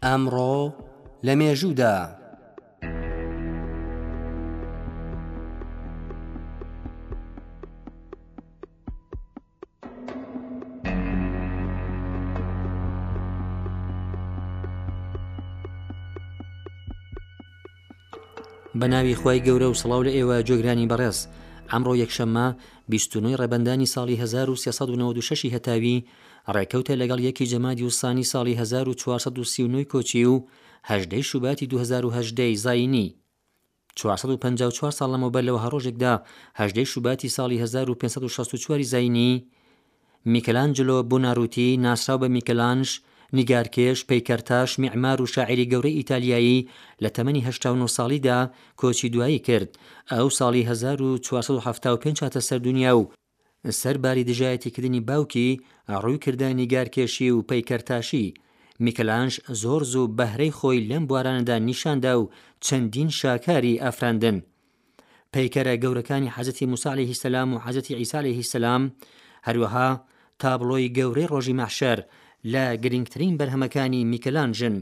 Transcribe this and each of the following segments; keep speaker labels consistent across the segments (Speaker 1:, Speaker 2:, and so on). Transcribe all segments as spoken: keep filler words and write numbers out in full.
Speaker 1: ئەمڕۆ لە مێژوودا بە ناوی خوای گەورە و سڵاو لە ئێوە جۆگرانی بەڕێز. ئەمڕۆ یەکشەممە بیست و نۆی ڕێبەندانی ساڵی هەزار و سێسەد و نەوەت و شەش هەتاوی ڕێکەوتە لەگەڵ یەکی جەمادی وسانی ساڵی هەزار و چوارسەد و سی و نۆی کۆچی و هەژدەی شوباتی دوو هەزار و هەژدەی زاینی. چوارسەد و پەنجا و چوار ساڵ لەمەوبەر لەوە هەڕۆژێکدا هەژدەی شوباتی ساڵی هەزار و پێنجسەد و شەست و چوار زاینی میکەلانجلۆ بۆناروتی ناسراو بە میکەلانژ، نیگارکێش، پەیکەرتاش، میعمار و شاعیری گەورەی ئیتالیایی لە تەمەنی هەشتا و نۆ ساڵیدا کۆچی دوایی کرد. ئەو ساڵی هەزار و چوارسەد و هەفتا و پێنج هاتە سەر دنیا و سەرباری دژایەتیکردنی باوکی ڕووی کردە نیگارکێشی و پەیکەرتاشی. میکەلانژ زۆر زوو بەهرەی خۆی لەم بوارانەدا نیشاندا و چەندین شاکاری ئافراندن. پەیکەرە گەورەکانی حەزەتی موسا عەلەیهی سەلام و حەزەتی عیسا عەلەیهی سەلام، هەروەها تابلۆی گەورەی ڕۆژی مەحشەر لە گرنگترین بەرهەمەکانی میکەلانژن.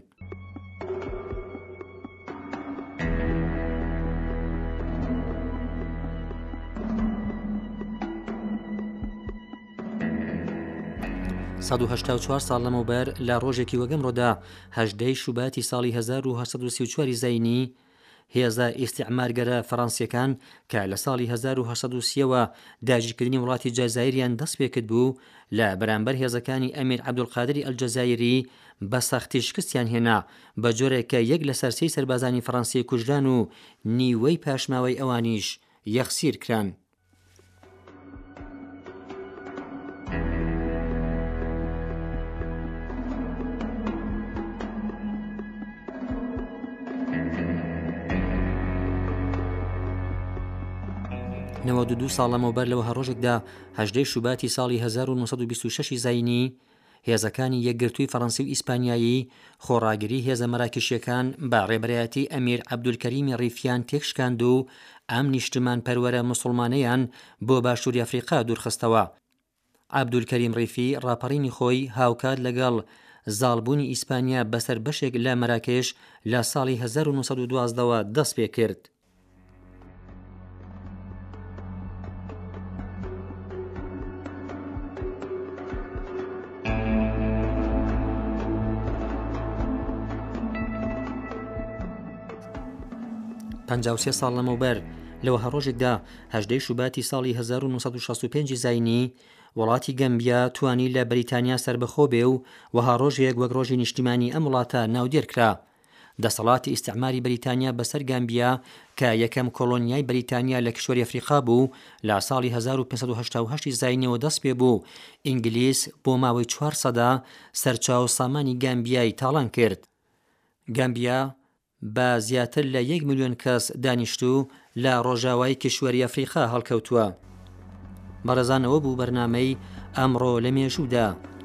Speaker 1: سەد و هەشتا و چوار ساڵ لەمەوبەر لە ڕۆژێکی وەگەمڕۆدا هەژدەی شوباتی ساڵی هەزار و هەشت سەد و سی و چوار زاینی هێزە ئیستیعمارگەرە فەڕەنسیەکان کە لە ساڵی هەزار و هەشت سەد و سیەوە داگیرکردنی وڵاتی جەزایریان دەست پێکرد بوو لە بەرامبەر هێزەکانی ئەمیر عەبدولقادری ئەلجەزایری بە سەختی شکستیان هێنا، بە جۆرێک کە یەک لە سەرسەی سەربازانی فەڕەنسی کوژران و نیوەی پاشماوەی ئەوانیش یەخسیر کران. نەوەت و دوو ساڵ لەمەوبەر لەوە هەڕۆژێکدا هەژدەی شوباتی ساڵی هەزار و نۆ سەد و بیست و شەش زاینی هێزەکانی یەکگرتووی فەڕەنسی و ئیسپانیایی خۆڕاگری هێزە مەراکشیەکان بە ڕێبەرایەتی ئەمیر عەبدولکەریمی ڕیفیان تێکشکاند و ئەم نیشتمان پەروەرە موسڵمانەیان بۆ باشووری ئەفریقا دوورخستەوە. عەبدولکەریم ڕیفی ڕاپەڕینی خۆی هاوکات لەگەڵ زاڵبوونی ئیسپانیا بەسەر بەشێک لە مەراکێش لە ساڵی هەزار و نۆ سەد و دوازدەوە دەست پێ کرد. پەنجا و سێ ساڵ لەمەوبەر لەوە هەڕۆژێکدا هەژدەی شوباتی ساڵی هەزار و نۆ سەد و شەست و پێنج زاینی وڵاتی گەمبیا توانی لە بەریتانیا سەربەخۆ بێ و وەها ڕۆژێک وەک ڕۆژی نیشتیمانی ئەم وڵاتە ناودێرکرا. دەسەڵاتی ئیستیعماری بەریتانیا بەسەر گامبیا کە یەکەم کۆلۆنیای بەریتانیا لە کشوەری ئەفریقا بوو لە ساڵی هەزار و پێنج سەد و هەشتا و هەشت زاینیەوە دەست پێ بوو. ئینگلیس بۆ ماوەی چوار سەدا سەرچاو سامانی گامبیای تاڵان کرد. گامبیا بە زیاتر لە یەک ملیۆن کەس دانیشتوو لە ڕۆژاوای کشوەری ئەفریقا هەڵکەوتووە. بەڕێزانەوە بوو بەرنامەی ئەمڕۆ لە مێژوودا.